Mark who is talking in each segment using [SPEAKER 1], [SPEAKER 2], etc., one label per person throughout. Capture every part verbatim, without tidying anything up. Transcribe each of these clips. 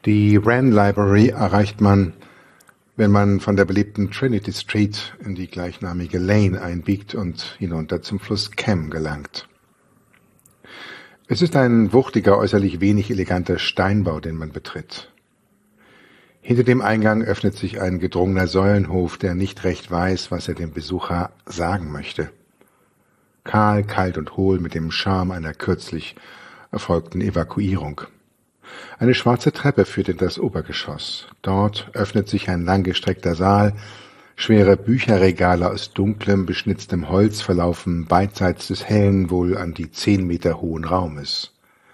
[SPEAKER 1] Die Wren Library erreicht man, wenn man von der beliebten Trinity Street in die gleichnamige Lane einbiegt und hinunter zum Fluss Cam gelangt. Es ist ein wuchtiger, äußerlich wenig eleganter Steinbau, den man betritt. Hinter dem Eingang öffnet sich ein gedrungener Säulenhof, der nicht recht weiß, was er dem Besucher sagen möchte. Kahl, kalt und hohl mit dem Charme einer kürzlich erfolgten Evakuierung. Eine schwarze Treppe führt in das Obergeschoss. Dort öffnet sich ein langgestreckter Saal. Schwere Bücherregale aus dunklem, beschnitztem Holz verlaufen beidseits des hellen, wohl an die zehn Meter hohen Raumes.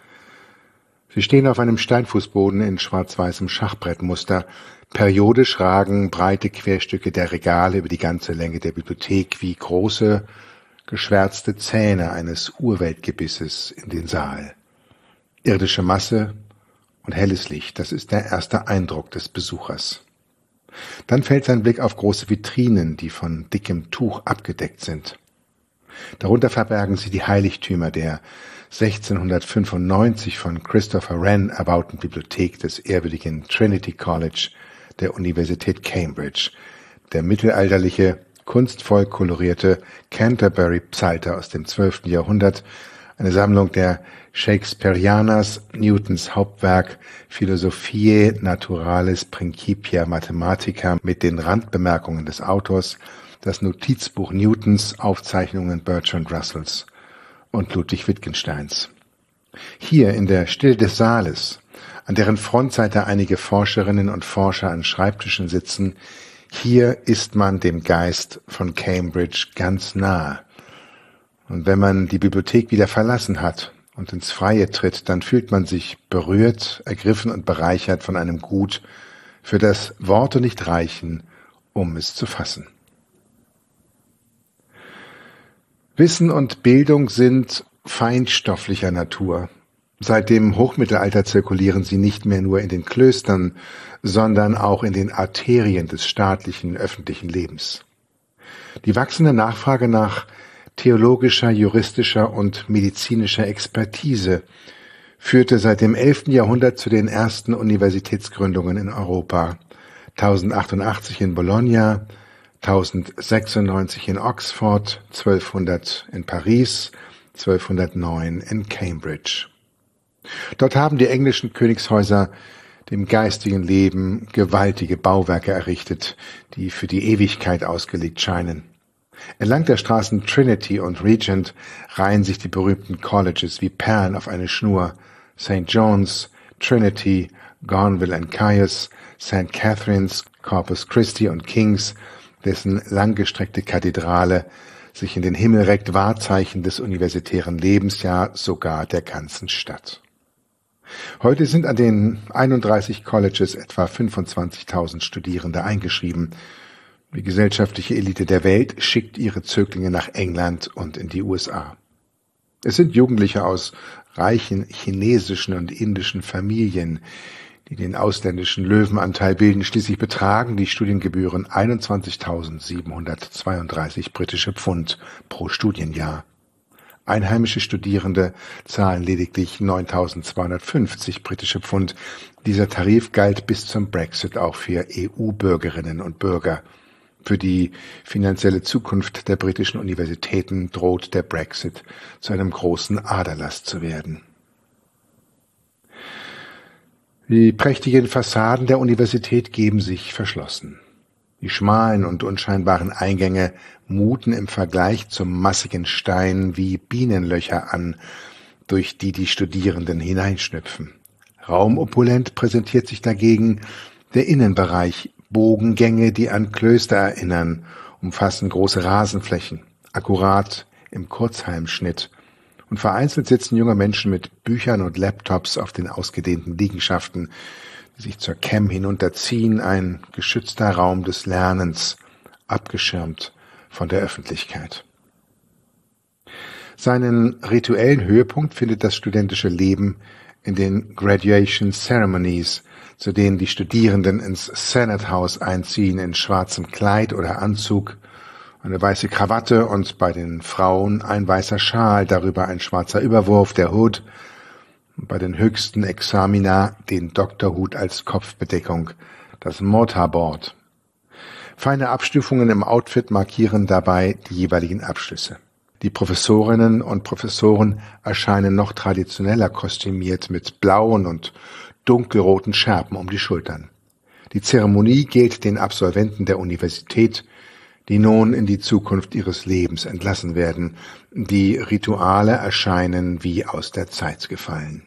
[SPEAKER 1] Sie stehen auf einem Steinfußboden in schwarz-weißem Schachbrettmuster. Periodisch ragen breite Querstücke der Regale über die ganze Länge der Bibliothek wie große, geschwärzte Zähne eines Urweltgebisses in den Saal. Irdische Masse und helles Licht, das ist der erste Eindruck des Besuchers. Dann fällt sein Blick auf große Vitrinen, die von dickem Tuch abgedeckt sind. Darunter verbergen sie die Heiligtümer der sechzehnhundertfünfundneunzig von Christopher Wren erbauten Bibliothek des ehrwürdigen Trinity College der Universität Cambridge, der mittelalterliche, kunstvoll kolorierte Canterbury-Psalter aus dem zwölften Jahrhundert, eine Sammlung der Shakespearianers, Newtons Hauptwerk Philosophiae Naturalis Principia Mathematica mit den Randbemerkungen des Autors, das Notizbuch Newtons, Aufzeichnungen Bertrand Russells und Ludwig Wittgensteins. Hier in der Stille des Saales, an deren Frontseite einige Forscherinnen und Forscher an Schreibtischen sitzen, hier ist man dem Geist von Cambridge ganz nahe. Und wenn man die Bibliothek wieder verlassen hat und ins Freie tritt, dann fühlt man sich berührt, ergriffen und bereichert von einem Gut, für das Worte nicht reichen, um es zu fassen. Wissen und Bildung sind feinstofflicher Natur. Seit dem Hochmittelalter zirkulieren sie nicht mehr nur in den Klöstern, sondern auch in den Arterien des staatlichen, öffentlichen Lebens. Die wachsende Nachfrage nach theologischer, juristischer und medizinischer Expertise führte seit dem elften Jahrhundert zu den ersten Universitätsgründungen in Europa. tausendachtachtundachtzig in Bologna, tausendsechsundneunzig in Oxford, zwölfhundert in Paris, zwölfhundertneun in Cambridge. Dort haben die englischen Königshäuser dem geistigen Leben gewaltige Bauwerke errichtet, die für die Ewigkeit ausgelegt scheinen. Entlang der Straßen Trinity und Regent reihen sich die berühmten Colleges wie Perlen auf eine Schnur. Saint John's, Trinity, Gonville and Caius, Saint Catherine's, Corpus Christi und King's, dessen langgestreckte Kathedrale sich in den Himmel reckt, Wahrzeichen des universitären Lebens, ja sogar der ganzen Stadt. Heute sind an den einunddreißig Colleges etwa fünfundzwanzigtausend Studierende eingeschrieben. Die gesellschaftliche Elite der Welt schickt ihre Zöglinge nach England und in die U S A. Es sind Jugendliche aus reichen chinesischen und indischen Familien, die den ausländischen Löwenanteil bilden. Schließlich betragen die Studiengebühren einundzwanzigtausendsiebenhundertzweiunddreißig britische Pfund pro Studienjahr. Einheimische Studierende zahlen lediglich neuntausendzweihundertfünfzig britische Pfund. Dieser Tarif galt bis zum Brexit auch für E U-Bürgerinnen und Bürger. Für die finanzielle Zukunft der britischen Universitäten droht der Brexit zu einem großen Aderlass zu werden. Die prächtigen Fassaden der Universität geben sich verschlossen. Die schmalen und unscheinbaren Eingänge muten im Vergleich zum massigen Stein wie Bienenlöcher an, durch die die Studierenden hineinschnüpfen. Raumopulent präsentiert sich dagegen der Innenbereich. Bogengänge, die an Klöster erinnern, umfassen große Rasenflächen, akkurat im Kurzhalmschnitt. Und vereinzelt sitzen junge Menschen mit Büchern und Laptops auf den ausgedehnten Liegenschaften, die sich zur Cam hinunterziehen, ein geschützter Raum des Lernens, abgeschirmt von der Öffentlichkeit. Seinen rituellen Höhepunkt findet das studentische Leben in den Graduation Ceremonies, zu denen die Studierenden ins Senate House einziehen in schwarzem Kleid oder Anzug, eine weiße Krawatte und bei den Frauen ein weißer Schal, darüber ein schwarzer Überwurf, der Hood. bei den höchsten Examina den Doktorhut als Kopfbedeckung, das Mortarboard. Feine Abstufungen im Outfit markieren dabei die jeweiligen Abschlüsse. Die Professorinnen und Professoren erscheinen noch traditioneller kostümiert mit blauen und dunkelroten Schärpen um die Schultern. Die Zeremonie gilt den Absolventen der Universität, die nun in die Zukunft ihres Lebens entlassen werden. Die Rituale erscheinen wie aus der Zeit gefallen.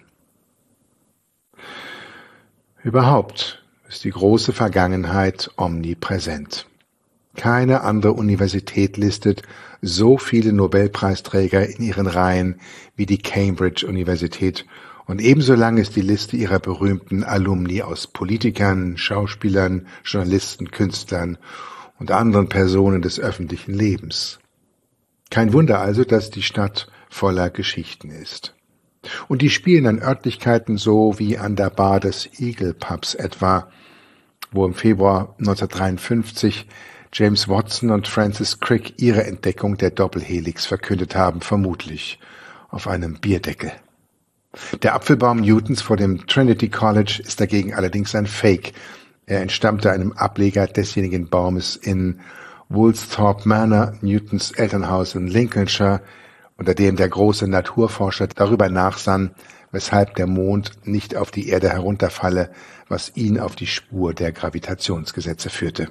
[SPEAKER 1] Überhaupt ist die große Vergangenheit omnipräsent. Keine andere Universität listet so viele Nobelpreisträger in ihren Reihen wie die Cambridge-Universität, und ebenso lang ist die Liste ihrer berühmten Alumni aus Politikern, Schauspielern, Journalisten, Künstlern und anderen Personen des öffentlichen Lebens. Kein Wunder also, dass die Stadt voller Geschichten ist. Und die spielen an Örtlichkeiten so wie an der Bar des Eagle Pubs etwa, wo im Februar neunzehnhundertdreiundfünfzig James Watson und Francis Crick ihre Entdeckung der Doppelhelix verkündet haben, vermutlich auf einem Bierdeckel. Der Apfelbaum Newtons vor dem Trinity College ist dagegen allerdings ein Fake. Er entstammte einem Ableger desjenigen Baumes in Woolsthorpe Manor, Newtons Elternhaus in Lincolnshire, unter dem der große Naturforscher darüber nachsann, weshalb der Mond nicht auf die Erde herunterfalle, was ihn auf die Spur der Gravitationsgesetze führte.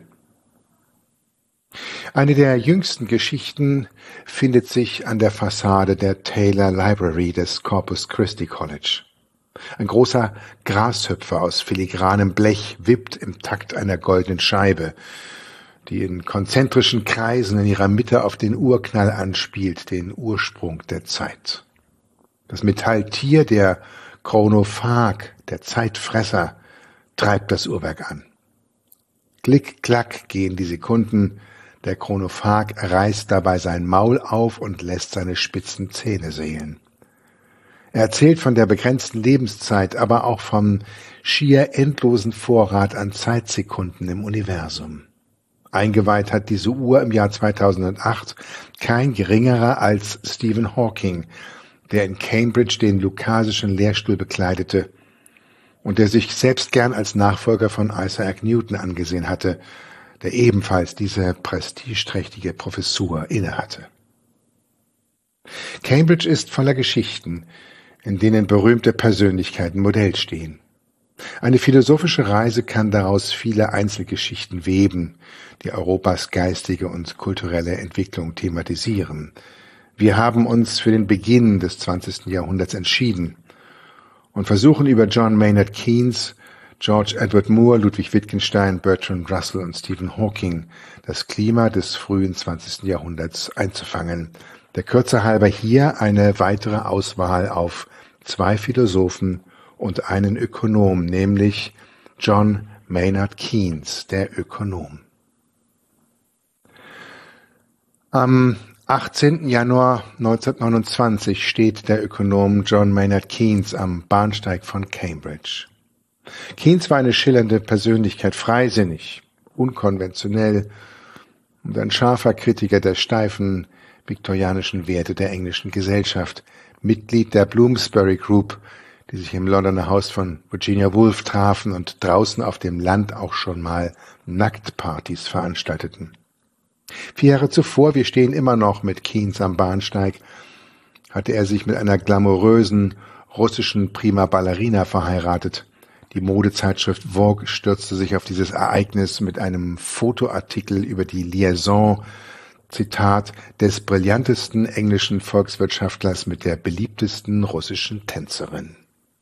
[SPEAKER 1] Eine der jüngsten Geschichten findet sich an der Fassade der Taylor Library des Corpus Christi College. Ein großer Grashüpfer aus filigranem Blech wippt im Takt einer goldenen Scheibe, die in konzentrischen Kreisen in ihrer Mitte auf den Urknall anspielt, den Ursprung der Zeit. Das Metalltier, der Chronophag, der Zeitfresser, treibt das Uhrwerk an. Klick, klack gehen die Sekunden. Der Chronophag reißt dabei sein Maul auf und lässt seine spitzen Zähne sehen. Er erzählt von der begrenzten Lebenszeit, aber auch vom schier endlosen Vorrat an Zeitsekunden im Universum. Eingeweiht hat diese Uhr im Jahr zweitausendacht kein geringerer als Stephen Hawking, der in Cambridge den Lucasischen Lehrstuhl bekleidete und der sich selbst gern als Nachfolger von Isaac Newton angesehen hatte, der ebenfalls diese prestigeträchtige Professur innehatte. Cambridge ist voller Geschichten, in denen berühmte Persönlichkeiten Modell stehen. Eine philosophische Reise kann daraus viele Einzelgeschichten weben, die Europas geistige und kulturelle Entwicklung thematisieren. Wir haben uns für den Beginn des zwanzigsten Jahrhunderts entschieden und versuchen über John Maynard Keynes, George Edward Moore, Ludwig Wittgenstein, Bertrand Russell und Stephen Hawking das Klima des frühen zwanzigsten Jahrhunderts einzufangen. Der Kürze halber hier eine weitere Auswahl auf zwei Philosophen und einen Ökonom, nämlich John Maynard Keynes, der Ökonom. Am achtzehnten Januar neunzehnhundertneunundzwanzig steht der Ökonom John Maynard Keynes am Bahnsteig von Cambridge. Keynes war eine schillernde Persönlichkeit, freisinnig, unkonventionell und ein scharfer Kritiker der steifen viktorianischen Werte der englischen Gesellschaft, Mitglied der Bloomsbury Group, die sich im Londoner Haus von Virginia Woolf trafen und draußen auf dem Land auch schon mal Nacktpartys veranstalteten. Vier Jahre zuvor, wir stehen immer noch mit Keynes am Bahnsteig, hatte er sich mit einer glamourösen russischen Prima Ballerina verheiratet. Die Modezeitschrift Vogue stürzte sich auf dieses Ereignis mit einem Fotoartikel über die Liaison, Zitat, des brillantesten englischen Volkswirtschaftlers mit der beliebtesten russischen Tänzerin.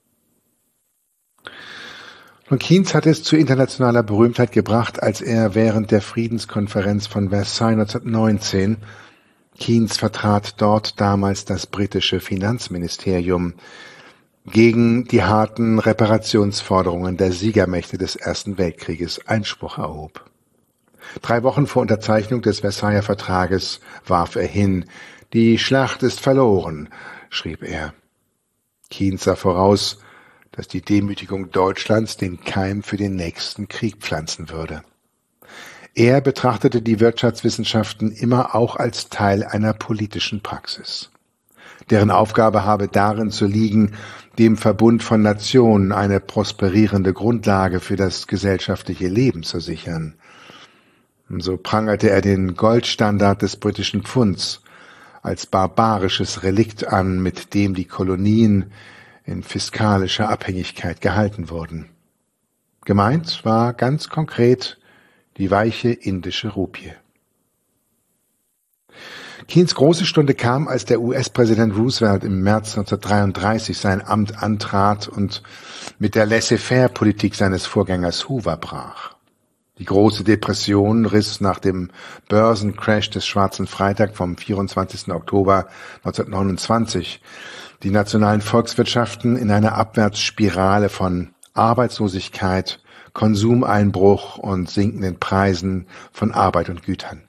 [SPEAKER 1] Und Keynes hat es zu internationaler Berühmtheit gebracht, als er während der Friedenskonferenz von Versailles neunzehnhundertneunzehn, Keynes vertrat dort damals das britische Finanzministerium, gegen die harten Reparationsforderungen der Siegermächte des Ersten Weltkrieges Einspruch erhob. Drei Wochen vor Unterzeichnung des Versailler Vertrages warf er hin, die Schlacht ist verloren, schrieb er. Keynes sah voraus, dass die Demütigung Deutschlands den Keim für den nächsten Krieg pflanzen würde. Er betrachtete die Wirtschaftswissenschaften immer auch als Teil einer politischen Praxis. deren Aufgabe habe darin zu liegen, dem Verbund von Nationen eine prosperierende Grundlage für das gesellschaftliche Leben zu sichern. Und so prangerte er den Goldstandard des britischen Pfunds als barbarisches Relikt an, mit dem die Kolonien in fiskalischer Abhängigkeit gehalten wurden. Gemeint war ganz konkret die weiche indische Rupie. Keynes große Stunde kam, als der U S-Präsident Roosevelt im März neunzehnhundertdreiunddreißig sein Amt antrat und mit der Laissez-faire-Politik seines Vorgängers Hoover brach. Die große Depression riss nach dem Börsencrash des Schwarzen Freitag vom vierundzwanzigsten Oktober neunzehnhundertneunundzwanzig die nationalen Volkswirtschaften in eine Abwärtsspirale von Arbeitslosigkeit, Konsumeinbruch und sinkenden Preisen von Arbeit und Gütern.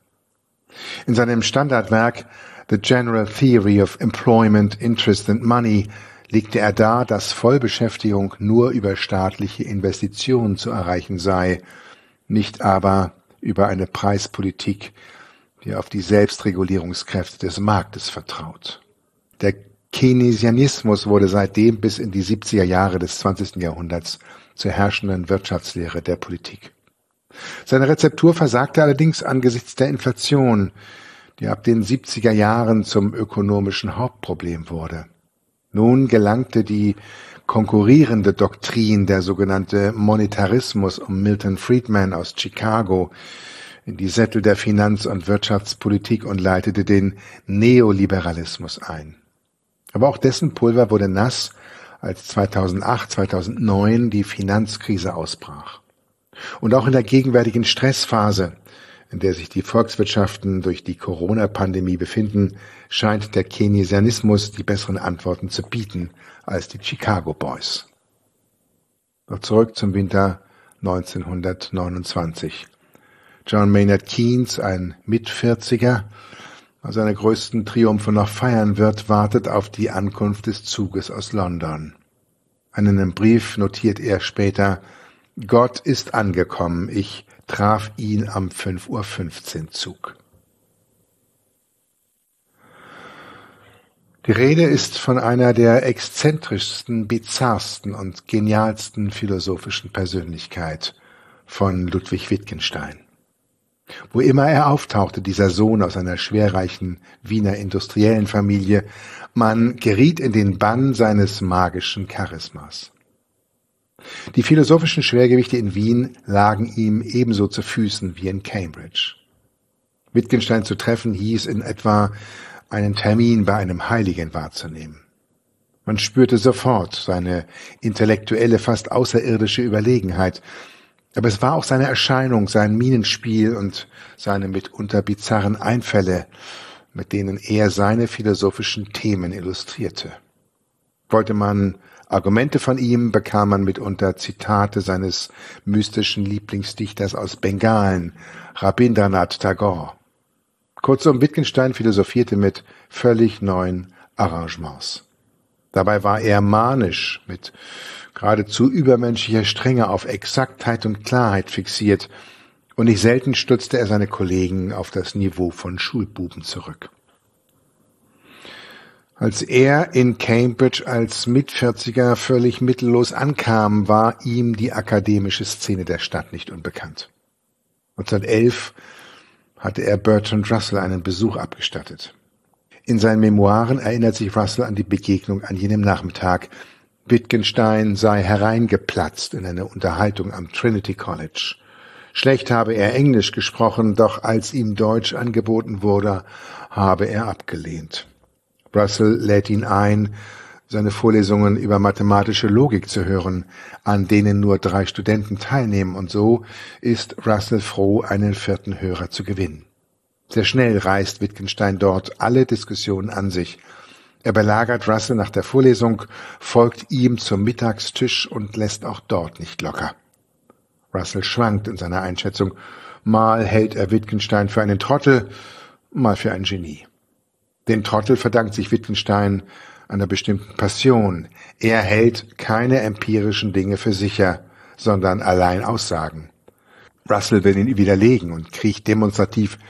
[SPEAKER 1] In seinem Standardwerk The General Theory of Employment, Interest and Money legte er dar, dass Vollbeschäftigung nur über staatliche Investitionen zu erreichen sei, nicht aber über eine Preispolitik, die auf die Selbstregulierungskräfte des Marktes vertraut. Der Keynesianismus wurde seitdem bis in die siebziger Jahre des zwanzigsten Jahrhunderts zur herrschenden Wirtschaftslehre der Politik. Seine Rezeptur versagte allerdings angesichts der Inflation, die ab den siebziger Jahren zum ökonomischen Hauptproblem wurde. Nun gelangte die konkurrierende Doktrin, der sogenannte Monetarismus um Milton Friedman aus Chicago, in die Sättel der Finanz- und Wirtschaftspolitik und leitete den Neoliberalismus ein. Aber auch dessen Pulver wurde nass, als zweitausendacht, zweitausendneun die Finanzkrise ausbrach. Und auch in der gegenwärtigen Stressphase, in der sich die Volkswirtschaften durch die Corona-Pandemie befinden, scheint der Keynesianismus die besseren Antworten zu bieten als die Chicago Boys. Noch zurück zum Winter neunzehnhundertneunundzwanzig. John Maynard Keynes, ein Mitvierziger, der seine größten Triumphe noch feiern wird, wartet auf die Ankunft des Zuges aus London. In einem Brief notiert er später: Gott ist angekommen, ich traf ihn am fünf Uhr fünfzehn Zug. Die Rede ist von einer der exzentrischsten, bizarrsten und genialsten philosophischen Persönlichkeit, von Ludwig Wittgenstein. Wo immer er auftauchte, dieser Sohn aus einer schwerreichen Wiener Industriellenfamilie, man geriet in den Bann seines magischen Charismas. Die philosophischen Schwergewichte in Wien lagen ihm ebenso zu Füßen wie in Cambridge. Wittgenstein zu treffen hieß in etwa, einen Termin bei einem Heiligen wahrzunehmen. Man spürte sofort seine intellektuelle, fast außerirdische Überlegenheit, aber es war auch seine Erscheinung, sein Mienenspiel und seine mitunter bizarren Einfälle, mit denen er seine philosophischen Themen illustrierte. Wollte man Argumente von ihm, bekam man mitunter Zitate seines mystischen Lieblingsdichters aus Bengalen, Rabindranath Tagore. Kurzum, Wittgenstein philosophierte mit völlig neuen Arrangements. Dabei war er manisch, mit geradezu übermenschlicher Strenge auf Exaktheit und Klarheit fixiert, und nicht selten stützte er seine Kollegen auf das Niveau von Schulbuben zurück. Als er in Cambridge als Mitvierziger völlig mittellos ankam, war ihm die akademische Szene der Stadt nicht unbekannt. neunzehnhundertelf hatte er Bertrand Russell einen Besuch abgestattet. In seinen Memoiren erinnert sich Russell an die Begegnung an jenem Nachmittag. Wittgenstein sei hereingeplatzt in eine Unterhaltung am Trinity College. Schlecht habe er Englisch gesprochen, doch als ihm Deutsch angeboten wurde, habe er abgelehnt. Russell lädt ihn ein, seine Vorlesungen über mathematische Logik zu hören, an denen nur drei Studenten teilnehmen, und so ist Russell froh, einen vierten Hörer zu gewinnen. Sehr schnell reißt Wittgenstein dort alle Diskussionen an sich. Er belagert Russell nach der Vorlesung, folgt ihm zum Mittagstisch und lässt auch dort nicht locker. Russell schwankt in seiner Einschätzung. Mal hält er Wittgenstein für einen Trottel, mal für ein Genie. Den Trottel verdankt sich Wittgenstein einer bestimmten Passion. Er hält keine empirischen Dinge für sicher, sondern allein Aussagen. Russell will ihn widerlegen und kriecht demonstrativ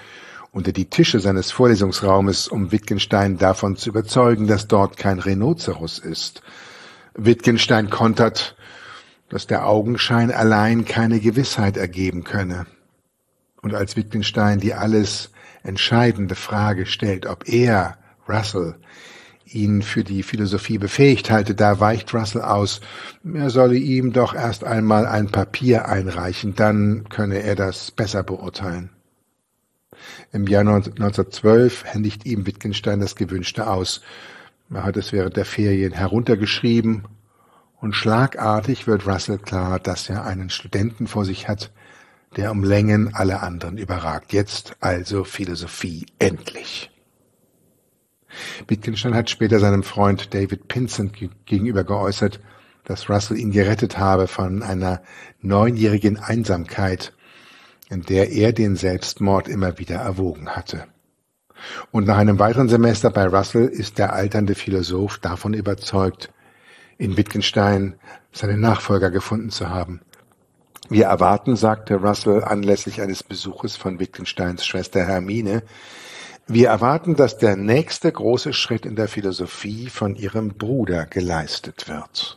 [SPEAKER 1] unter die Tische seines Vorlesungsraumes, um Wittgenstein davon zu überzeugen, dass dort kein Rhinoceros ist. Wittgenstein kontert, dass der Augenschein allein keine Gewissheit ergeben könne. Und als Wittgenstein die alles entscheidende Frage stellt, ob er, Russell, ihn für die Philosophie befähigt halte, da weicht Russell aus, er solle ihm doch erst einmal ein Papier einreichen, dann könne er das besser beurteilen. Im Jahr neunzehnhundertzwölf händigt ihm Wittgenstein das Gewünschte aus. Er hat es während der Ferien heruntergeschrieben und schlagartig wird Russell klar, dass er einen Studenten vor sich hat, der um Längen alle anderen überragt. Jetzt also Philosophie endlich. Wittgenstein hat später seinem Freund David Pinsent gegenüber geäußert, dass Russell ihn gerettet habe von einer neunjährigen Einsamkeit, in der er den Selbstmord immer wieder erwogen hatte. Und nach einem weiteren Semester bei Russell ist der alternde Philosoph davon überzeugt, in Wittgenstein seinen Nachfolger gefunden zu haben. Wir erwarten, sagte Russell anlässlich eines Besuches von Wittgensteins Schwester Hermine, wir erwarten, dass der nächste große Schritt in der Philosophie von ihrem Bruder geleistet wird.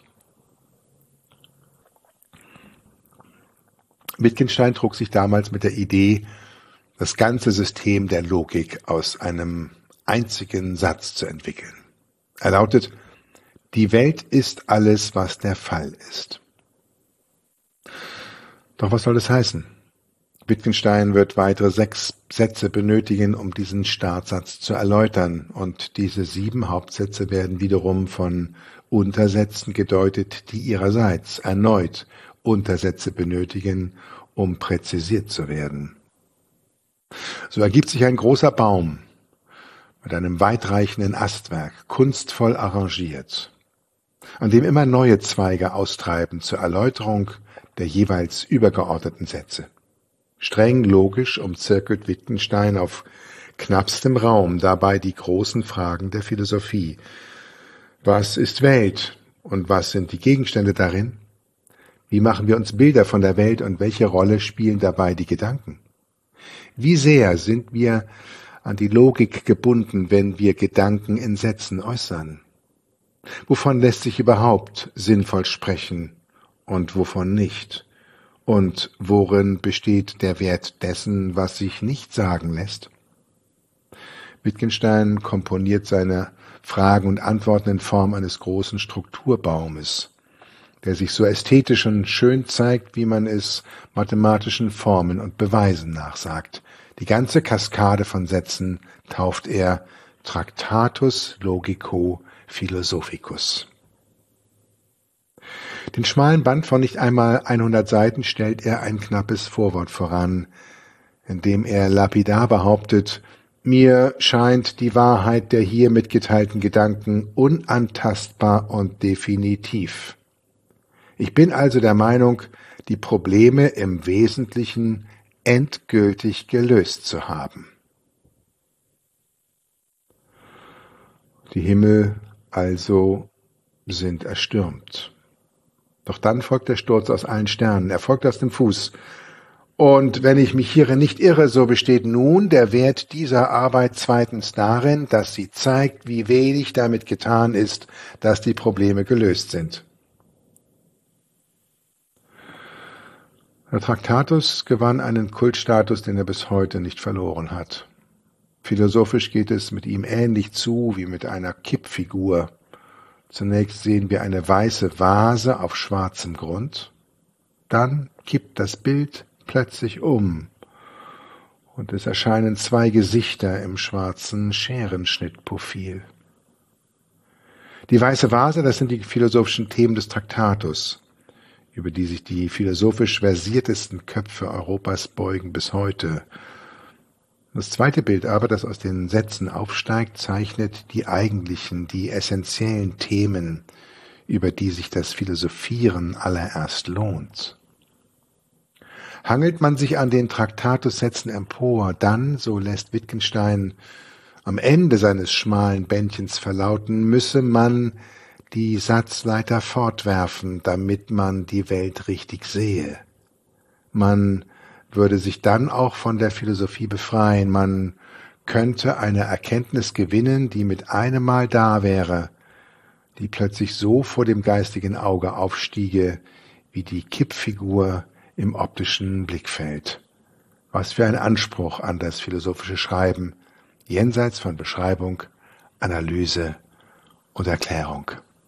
[SPEAKER 1] Wittgenstein trug sich damals mit der Idee, das ganze System der Logik aus einem einzigen Satz zu entwickeln. Er lautet, die Welt ist alles, was der Fall ist. Doch was soll das heißen? Wittgenstein wird weitere sechs Sätze benötigen, um diesen Startsatz zu erläutern, und diese sieben Hauptsätze werden wiederum von Untersätzen gedeutet, die ihrerseits erneut Untersätze benötigen, um präzisiert zu werden. So ergibt sich ein großer Baum mit einem weitreichenden Astwerk, kunstvoll arrangiert, an dem immer neue Zweige austreiben zur Erläuterung der jeweils übergeordneten Sätze. Streng logisch umzirkelt Wittgenstein auf knappstem Raum dabei die großen Fragen der Philosophie. Was ist Welt und was sind die Gegenstände darin? Wie machen wir uns Bilder von der Welt und welche Rolle spielen dabei die Gedanken? Wie sehr sind wir an die Logik gebunden, wenn wir Gedanken in Sätzen äußern? Wovon lässt sich überhaupt sinnvoll sprechen und wovon nicht? Und worin besteht der Wert dessen, was sich nicht sagen lässt? Wittgenstein komponiert seine Fragen und Antworten in Form eines großen Strukturbaumes, der sich so ästhetisch und schön zeigt, wie man es mathematischen Formen und Beweisen nachsagt. Die ganze Kaskade von Sätzen tauft er Tractatus Logico Philosophicus. Den schmalen Band von nicht einmal hundert Seiten stellt er ein knappes Vorwort voran, in dem er lapidar behauptet, mir scheint die Wahrheit der hier mitgeteilten Gedanken unantastbar und definitiv. Ich bin also der Meinung, die Probleme im Wesentlichen endgültig gelöst zu haben. Die Himmel also sind erstürmt. Doch dann folgt der Sturz aus allen Sternen, er folgt aus dem Fuß. Und wenn ich mich hierin nicht irre, so besteht nun der Wert dieser Arbeit zweitens darin, dass sie zeigt, wie wenig damit getan ist, dass die Probleme gelöst sind. Der Tractatus gewann einen Kultstatus, den er bis heute nicht verloren hat. Philosophisch geht es mit ihm ähnlich zu wie mit einer Kippfigur. Zunächst sehen wir eine weiße Vase auf schwarzem Grund, dann kippt das Bild plötzlich um und es erscheinen zwei Gesichter im schwarzen Scherenschnittprofil. Die weiße Vase, das sind die philosophischen Themen des Tractatus, über die sich die philosophisch versiertesten Köpfe Europas beugen bis heute. Das zweite Bild aber, das aus den Sätzen aufsteigt, zeichnet die eigentlichen, die essentiellen Themen, über die sich das Philosophieren allererst lohnt. Hangelt man sich an den Traktatussätzen empor, dann, so lässt Wittgenstein am Ende seines schmalen Bändchens verlauten, müsse man die Satzleiter fortwerfen, damit man die Welt richtig sehe. Man würde sich dann auch von der Philosophie befreien, man könnte eine Erkenntnis gewinnen, die mit einem Mal da wäre, die plötzlich so vor dem geistigen Auge aufstiege, wie die Kippfigur im optischen Blickfeld. Was für ein Anspruch an das philosophische Schreiben, jenseits von Beschreibung, Analyse und Erklärung.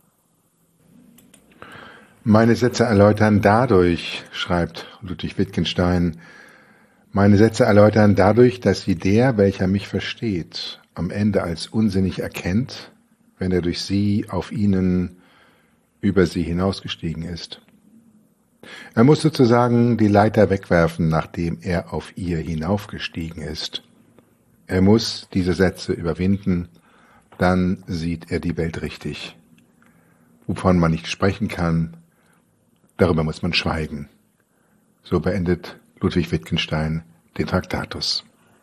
[SPEAKER 1] Meine Sätze erläutern dadurch, schreibt Ludwig Wittgenstein, meine Sätze erläutern dadurch, dass sie der, welcher mich versteht, am Ende als unsinnig erkennt, wenn er durch sie auf ihnen über sie hinausgestiegen ist. Er muss sozusagen die Leiter wegwerfen, nachdem er auf ihr hinaufgestiegen ist. Er muss diese Sätze überwinden, dann sieht er die Welt richtig. Wovon man nicht sprechen kann, darüber muss man schweigen. So beendet Ludwig Wittgenstein den Traktatus.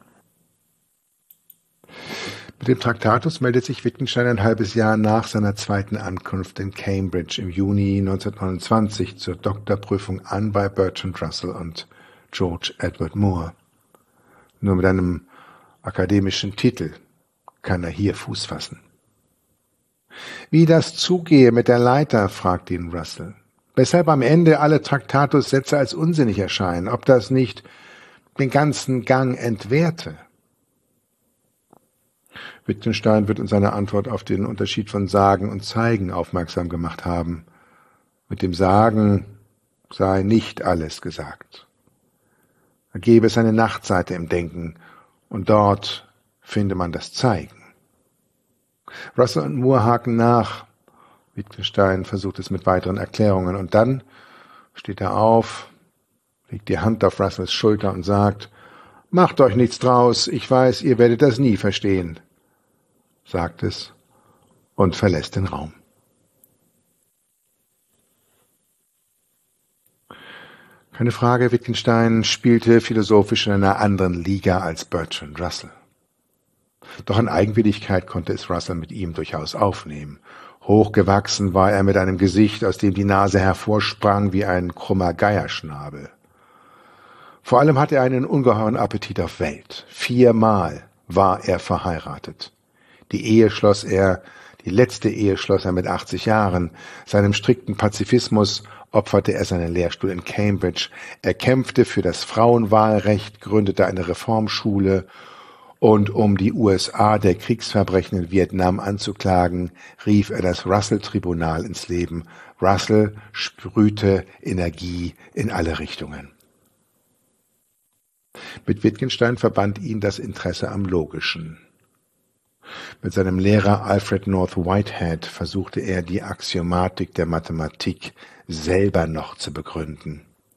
[SPEAKER 1] Mit dem Traktatus meldet sich Wittgenstein ein halbes Jahr nach seiner zweiten Ankunft in Cambridge im Juni neunzehnhundertneunundzwanzig zur Doktorprüfung an bei Bertrand Russell und George Edward Moore. Nur mit einem akademischen Titel kann er hier Fuß fassen. Wie das zugehe mit der Leiter, fragt ihn Russell. Weshalb am Ende alle Traktatussätze als unsinnig erscheinen, ob das nicht den ganzen Gang entwehrte. Wittgenstein wird in seiner Antwort auf den Unterschied von Sagen und Zeigen aufmerksam gemacht haben. Mit dem Sagen sei nicht alles gesagt. Da gäbe es eine Nachtseite im Denken und dort finde man das Zeigen. Russell und Moore haken nach. Wittgenstein versucht es mit weiteren Erklärungen und dann steht er auf, legt die Hand auf Russells Schulter und sagt, »Macht euch nichts draus, ich weiß, ihr werdet das nie verstehen«, sagt es und verlässt den Raum. Keine Frage, Wittgenstein spielte philosophisch in einer anderen Liga als Bertrand Russell. Doch an Eigenwilligkeit konnte es Russell mit ihm durchaus aufnehmen. Hochgewachsen war er mit einem Gesicht, aus dem die Nase hervorsprang wie ein krummer Geierschnabel. Vor allem hatte er einen ungeheuren Appetit auf Welt. Viermal war er verheiratet. Die Ehe schloss er, die letzte Ehe schloss er mit achtzig Jahren. Seinem strikten Pazifismus opferte er seinen Lehrstuhl in Cambridge. Er kämpfte für das Frauenwahlrecht, gründete eine Reformschule und um die U S A der Kriegsverbrechen in Vietnam anzuklagen, rief er das Russell-Tribunal ins Leben. Russell sprühte Energie in alle Richtungen. Mit Wittgenstein verband ihn das Interesse am Logischen. Mit seinem Lehrer Alfred North Whitehead versuchte er, die Axiomatik der Mathematik selber noch zu begründen.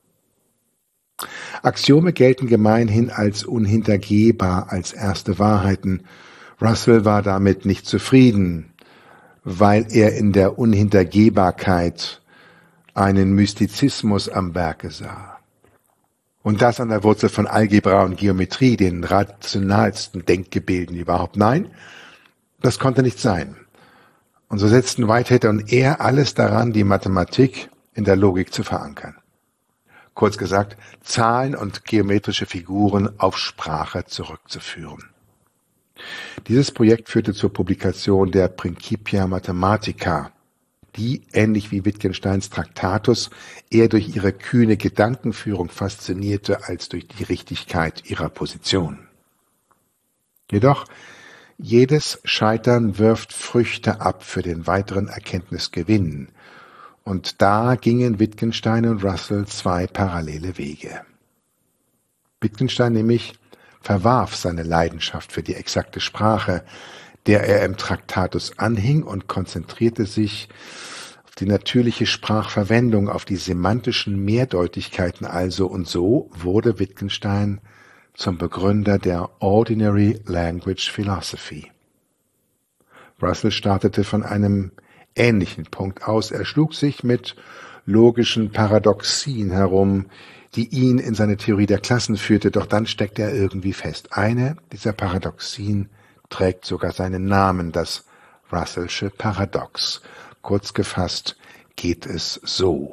[SPEAKER 1] Axiome gelten gemeinhin als unhintergehbar, als erste Wahrheiten. Russell war damit nicht zufrieden, weil er in der Unhintergehbarkeit einen Mystizismus am Werke sah. Und das an der Wurzel von Algebra und Geometrie, den rationalsten Denkgebilden überhaupt. Nein, das konnte nicht sein. Und so setzten Whitehead und er alles daran, die Mathematik in der Logik zu verankern. Kurz gesagt, Zahlen und geometrische Figuren auf Sprache zurückzuführen. Dieses Projekt führte zur Publikation der Principia Mathematica, die, ähnlich wie Wittgensteins Traktatus, eher durch ihre kühne Gedankenführung faszinierte als durch die Richtigkeit ihrer Position. Jedoch, jedes Scheitern wirft Früchte ab für den weiteren Erkenntnisgewinn. Und da gingen Wittgenstein und Russell zwei parallele Wege. Wittgenstein nämlich verwarf seine Leidenschaft für die exakte Sprache, der er im Traktatus anhing, und konzentrierte sich auf die natürliche Sprachverwendung, auf die semantischen Mehrdeutigkeiten also, und so wurde Wittgenstein zum Begründer der Ordinary Language Philosophy. Russell startete von einem ähnlichen Punkt aus. Er schlug sich mit logischen Paradoxien herum, die ihn in seine Theorie der Klassen führte, doch dann steckte er irgendwie fest. Eine dieser Paradoxien trägt sogar seinen Namen, das Russellsche Paradox. Kurz gefasst geht es so.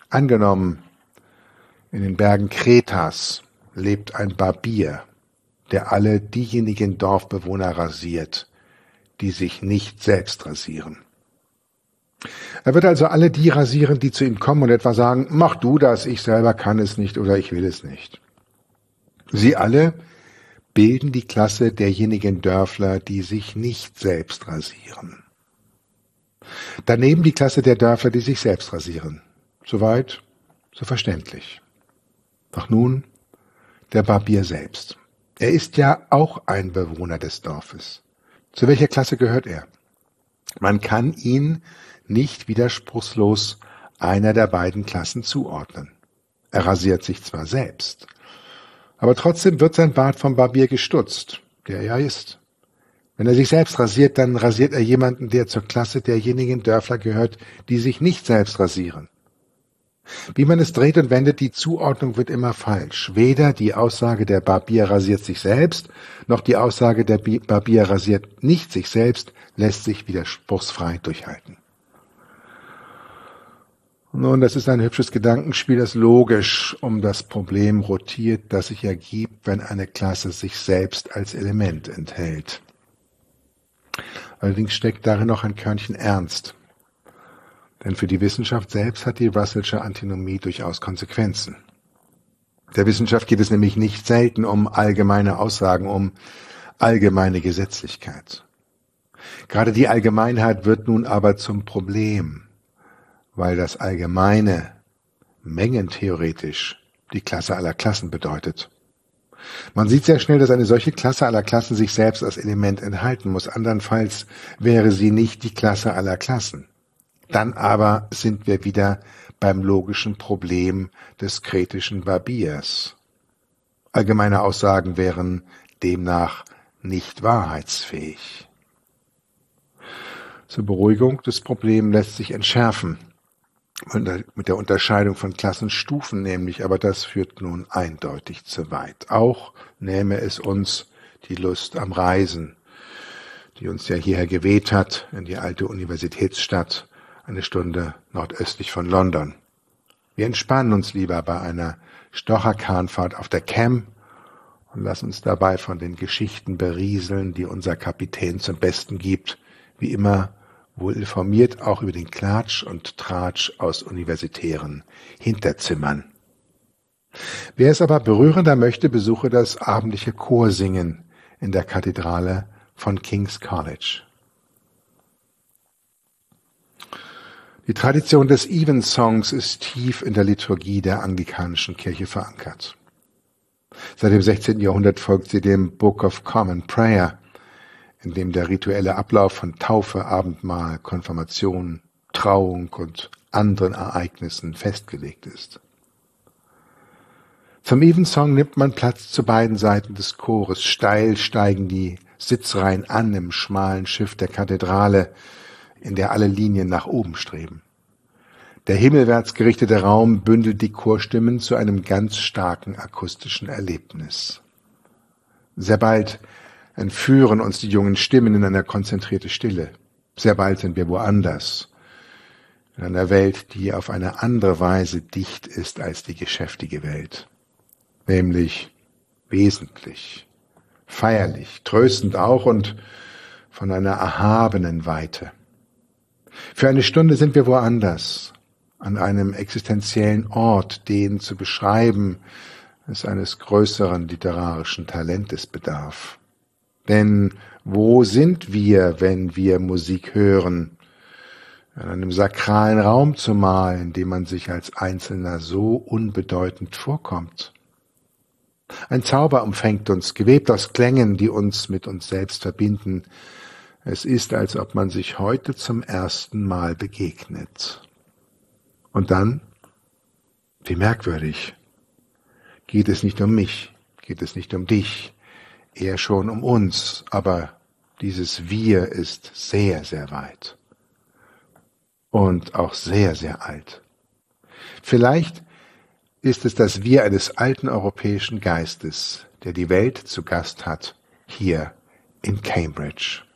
[SPEAKER 1] Angenommen, in den Bergen Kretas lebt ein Barbier, der alle diejenigen Dorfbewohner rasiert, die sich nicht selbst rasieren. Er wird also alle die rasieren, die zu ihm kommen und etwa sagen, mach du das, ich selber kann es nicht oder ich will es nicht. Sie alle bilden die Klasse derjenigen Dörfler, die sich nicht selbst rasieren. Daneben die Klasse der Dörfler, die sich selbst rasieren. Soweit, so verständlich. Doch nun der Barbier selbst. Er ist ja auch ein Bewohner des Dorfes. Zu welcher Klasse gehört er? Man kann ihn nicht widerspruchslos einer der beiden Klassen zuordnen. Er rasiert sich zwar selbst, aber trotzdem wird sein Bart vom Barbier gestutzt, der er ja ist. Wenn er sich selbst rasiert, dann rasiert er jemanden, der zur Klasse derjenigen Dörfler gehört, die sich nicht selbst rasieren. Wie man es dreht und wendet, die Zuordnung wird immer falsch. Weder die Aussage, der Barbier rasiert sich selbst, noch die Aussage, der Barbier rasiert nicht sich selbst, lässt sich widerspruchsfrei durchhalten. Nun, das ist ein hübsches Gedankenspiel, das logisch um das Problem rotiert, das sich ergibt, wenn eine Klasse sich selbst als Element enthält. Allerdings steckt darin noch ein Körnchen Ernst. Denn für die Wissenschaft selbst hat die Russellsche Antinomie durchaus Konsequenzen. Der Wissenschaft geht es nämlich nicht selten um allgemeine Aussagen, um allgemeine Gesetzlichkeit. Gerade die Allgemeinheit wird nun aber zum Problem, weil das Allgemeine mengentheoretisch die Klasse aller Klassen bedeutet. Man sieht sehr schnell, dass eine solche Klasse aller Klassen sich selbst als Element enthalten muss. Andernfalls wäre sie nicht die Klasse aller Klassen. Dann aber sind wir wieder beim logischen Problem des kretischen Barbiers. Allgemeine Aussagen wären demnach nicht wahrheitsfähig. Zur Beruhigung des Problems lässt sich entschärfen, mit der Unterscheidung von Klassenstufen nämlich, aber das führt nun eindeutig zu weit. Auch nähme es uns die Lust am Reisen, die uns ja hierher geweht hat, in die alte Universitätsstadt, eine Stunde nordöstlich von London. Wir entspannen uns lieber bei einer Stocherkahnfahrt auf der Cam und lassen uns dabei von den Geschichten berieseln, die unser Kapitän zum Besten gibt, wie immer wohl informiert auch über den Klatsch und Tratsch aus universitären Hinterzimmern. Wer es aber berührender möchte, besuche das abendliche Chorsingen in der Kathedrale von King's College. Die Tradition des Evensongs ist tief in der Liturgie der anglikanischen Kirche verankert. Seit dem sechzehnten Jahrhundert folgt sie dem Book of Common Prayer, in dem der rituelle Ablauf von Taufe, Abendmahl, Konfirmation, Trauung und anderen Ereignissen festgelegt ist. Zum Evensong nimmt man Platz zu beiden Seiten des Chores. Steil steigen die Sitzreihen an im schmalen Schiff der Kathedrale, in der alle Linien nach oben streben. Der himmelwärts gerichtete Raum bündelt die Chorstimmen zu einem ganz starken akustischen Erlebnis. Sehr bald entführen uns die jungen Stimmen in eine konzentrierte Stille. Sehr bald sind wir woanders, in einer Welt, die auf eine andere Weise dicht ist als die geschäftige Welt, nämlich wesentlich, feierlich, tröstend auch und von einer erhabenen Weite. Für eine Stunde sind wir woanders, an einem existenziellen Ort, den zu beschreiben es eines größeren literarischen Talentes bedarf. Denn wo sind wir, wenn wir Musik hören? In einem sakralen Raum zumal, in dem man sich als Einzelner so unbedeutend vorkommt. Ein Zauber umfängt uns, gewebt aus Klängen, die uns mit uns selbst verbinden. Es ist, als ob man sich heute zum ersten Mal begegnet. Und dann, wie merkwürdig, geht es nicht um mich, geht es nicht um dich, eher schon um uns, aber dieses Wir ist sehr, sehr weit und auch sehr, sehr alt. Vielleicht ist es das Wir eines alten europäischen Geistes, der die Welt zu Gast hat, hier in Cambridge.